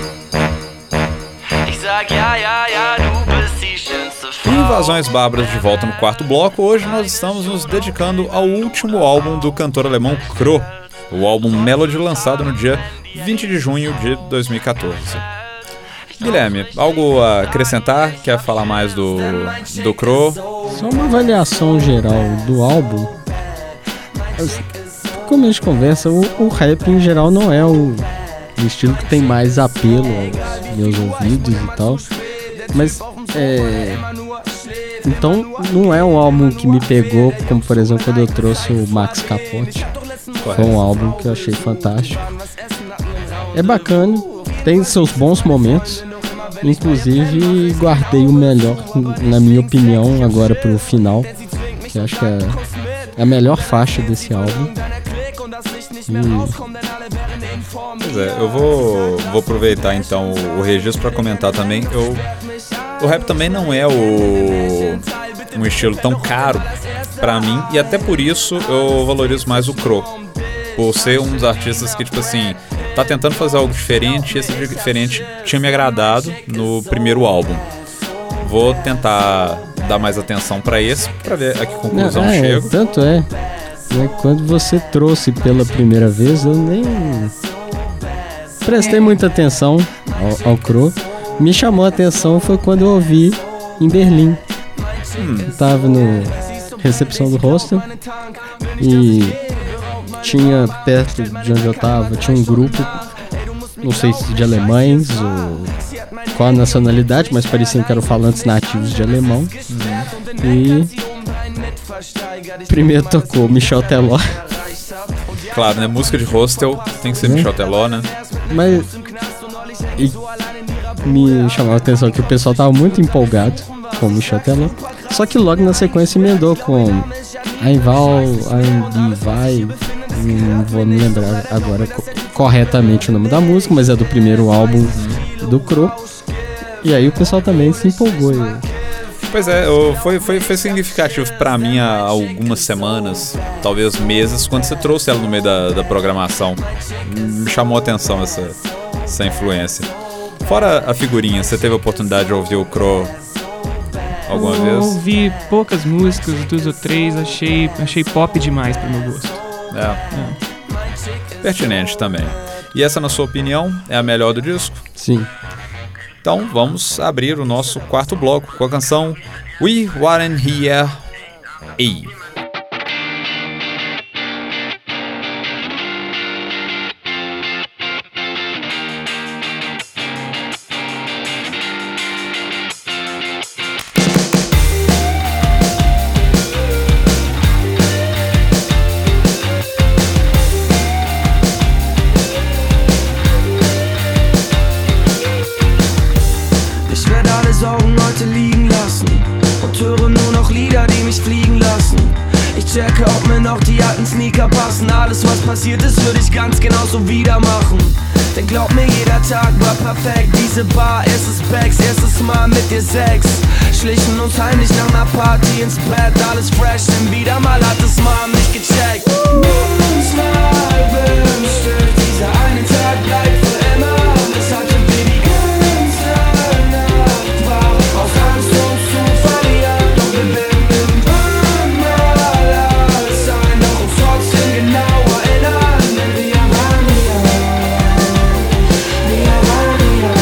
Ich sag ja, ja, ja, du bist die schönste Frau. Invasões Bárbaras de volta no quarto bloco. Hoje nós estamos nos dedicando ao último álbum do cantor alemão Kro, o álbum Melody, lançado no dia 20 de junho de 2014. Guilherme, algo a acrescentar? Quer falar mais do Kro? Só uma avaliação geral do álbum. Como a gente conversa, o rap em geral não é o estilo que tem mais apelo aos meus ouvidos e tal. Mas então não é um álbum que me pegou, como por exemplo quando eu trouxe o Max Capote. Foi um álbum que eu achei fantástico. É bacana, tem seus bons momentos. Inclusive guardei o melhor, na minha opinião, agora pro final, que acho que é a melhor faixa desse álbum. Pois é, eu vou aproveitar então o registro para comentar também. O rap também não é um estilo tão caro para mim, e até por isso eu valorizo mais o Kro, por ser um dos artistas que, tipo assim, tá tentando fazer algo diferente, e esse diferente tinha me agradado no primeiro álbum. Vou tentar dar mais atenção pra esse, pra ver a que conclusão chego. Tanto é, quando você trouxe pela primeira vez, eu nem prestei muita atenção ao Kro. Me chamou a atenção foi quando eu ouvi em Berlim. Eu tava na recepção do hostel e tinha perto de onde eu tava, tinha um grupo, não sei se de alemães ou qual a nacionalidade, mas pareciam que eram falantes nativos de alemão. E primeiro tocou Michel Teló. Claro, né? Música de hostel tem que ser Michel Teló, né? Mas me chamou a atenção que o pessoal tava muito empolgado com Michel Teló. Só que logo na sequência emendou com Einval, Vai. Não vou me lembrar agora corretamente o nome da música, mas é do primeiro álbum do Kro. E aí o pessoal também se empolgou. Pois é, foi significativo pra mim há algumas semanas, talvez meses, quando você trouxe ela no meio da programação. Me chamou a atenção essa influência. Fora a figurinha, você teve a oportunidade de ouvir o Kro alguma vez? Eu ouvi poucas músicas, 2 ou 3, achei pop demais pro meu gosto. Pertinente também. E essa, na sua opinião, é a melhor do disco? Sim. Então vamos abrir o nosso quarto bloco com a canção We Weren't Here. Ei. Checke, ob mir noch die alten Sneaker passen. Alles, was passiert ist, würde ich ganz genauso wieder machen. Denn glaub mir, jeder Tag war perfekt. Diese Bar, erstes Bags, erstes Mal mit dir Sex. Schlichen uns heimlich nach ner Party ins Bett. Alles fresh, denn wieder mal hat es Mom nicht gecheckt. Manchmal wünschte ich, dieser eine Tag bleibt für immer. Das hatte wir die ganze Nacht wach. Aus Angst uns zu verlieren. Doch wir werden irgendwann mal alles sein. Doch uns trotzdem genau erinnern. Denn wir waren hier. Wir waren hier.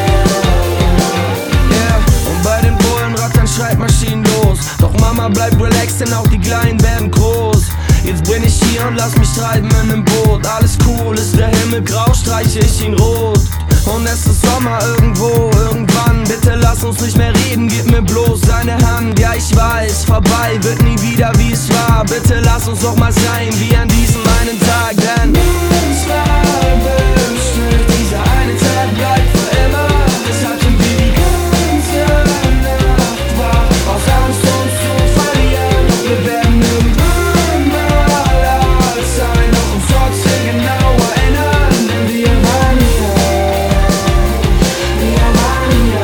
Yeah, und bei den Bullen rattern Schreibmaschinen los. Doch Mama bleibt relaxed, denn auch die Kleinen werden groß. Jetzt bin ich hier und lass mich treiben in nem Boot. Alles cool, ist der Himmel grau, streiche ich ihn rot. Und es ist Sommer irgendwo, irgendwann. Bitte lass uns nicht mehr reden, gib mir bloß deine Hand. Ja, ich weiß, vorbei wird nie wieder wie es war. Bitte lass uns doch mal sein, wie an diesem einen Tag. Denn manchmal wünschte ich, dieser eine Tag bleibt für immer. Das hatten wir die ganze Nacht wach. Aus Angst uns zu verlieren. Doch wir werden irgendwann mal alt sein. Doch uns trotzdem genau erinnern. Denn wir waren hier. Wir waren hier.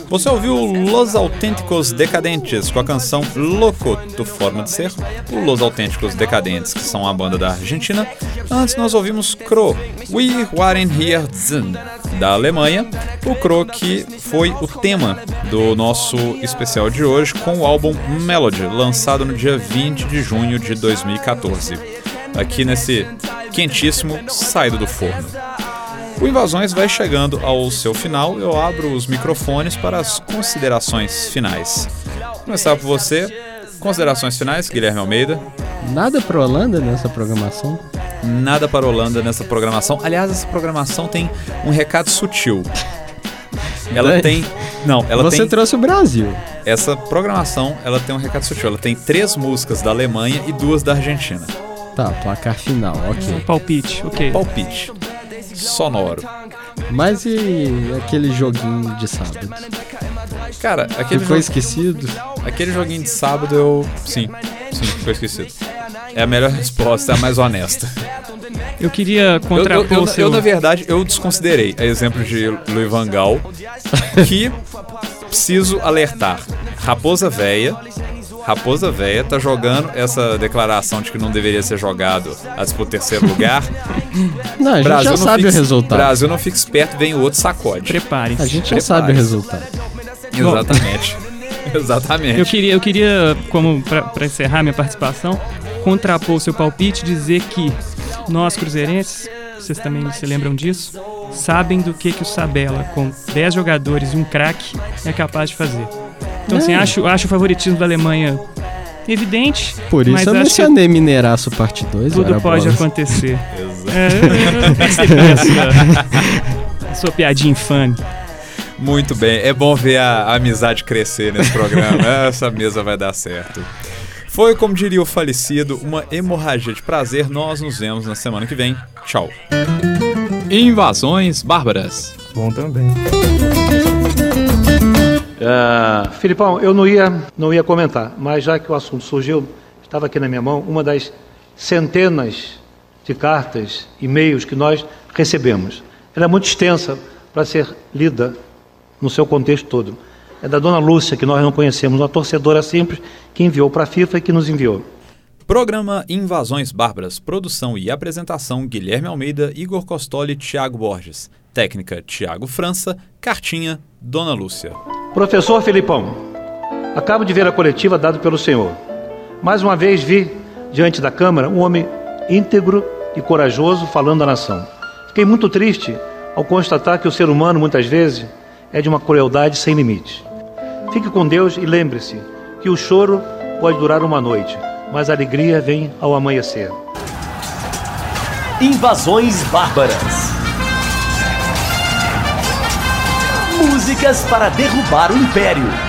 Você ouviu Los Auténticos Decadentes com a canção Louco, do Forma de Ser, o Los Auténticos Decadentes, que são a banda da Argentina. Antes nós ouvimos Crow, We Waren Here Zen, da Alemanha, o Crow que foi o tema do nosso especial de hoje com o álbum Melody, lançado no dia 20 de junho de 2014, aqui nesse quentíssimo saído do forno. O Invasões vai chegando ao seu final, eu abro os microfones para as considerações finais. Vou começar por você, considerações finais, Guilherme Almeida. Nada para Holanda nessa programação? Nada para Holanda nessa programação. Aliás, essa programação tem um recado sutil. Ela tem... Não, ela Você tem... trouxe o Brasil. Essa programação, ela tem um recado sutil. Ela tem 3 músicas da Alemanha e 2 da Argentina. Tá, placar final, ok. Palpite, ok. Palpite. Sonoro. Mas e aquele joguinho de sábado? Cara, Ficou esquecido? Aquele joguinho de sábado eu... Sim, ficou esquecido. É a melhor resposta, é a mais honesta. Eu queria contrapor o seu... Eu, na verdade, eu desconsiderei a exemplo de Louis van Gaal, que preciso alertar. Raposa Véia tá jogando essa declaração de que não deveria ser jogado a disputa 3º lugar. Não, a gente já sabe o resultado. Brasil não fica esperto, vem o outro sacode. Prepare-se. A gente já sabe o resultado. Exatamente. Exatamente. Eu queria, como para encerrar minha participação, contrapor o seu palpite, dizer que nós, cruzeirenses, vocês também se lembram disso, sabem do que o Sabella, com 10 jogadores e um craque, é capaz de fazer. Então, assim, acho o favoritismo da Alemanha evidente. Por isso eu mencionei Mineraço parte 2. Tudo pode acontecer. Exato. Eu percebi a sua piadinha infame. Muito bem, é bom ver a amizade crescer nesse programa. Essa mesa vai dar certo. Foi, como diria o falecido, uma hemorragia de prazer. Nós nos vemos na semana que vem. Tchau. Invasões Bárbaras. Bom também. Filipão, eu não ia comentar, mas já que o assunto surgiu, estava aqui na minha mão uma das centenas de cartas, e-mails que nós recebemos. Ela é muito extensa para ser lida no seu contexto todo. É da dona Lúcia, que nós não conhecemos, uma torcedora simples que enviou para a FIFA e que nos enviou. Programa Invasões Bárbaras. Produção e apresentação Guilherme Almeida, Igor Costoli e Thiago Borges. Técnica Thiago França. Cartinha Dona Lúcia. Professor Filipão, acabo de ver a coletiva dada pelo senhor. Mais uma vez vi, diante da Câmara, um homem íntegro e corajoso falando à nação. Fiquei muito triste ao constatar que o ser humano, muitas vezes, é de uma crueldade sem limites. Fique com Deus e lembre-se que o choro pode durar uma noite, mas a alegria vem ao amanhecer. Invasões Bárbaras. Músicas para derrubar o Império.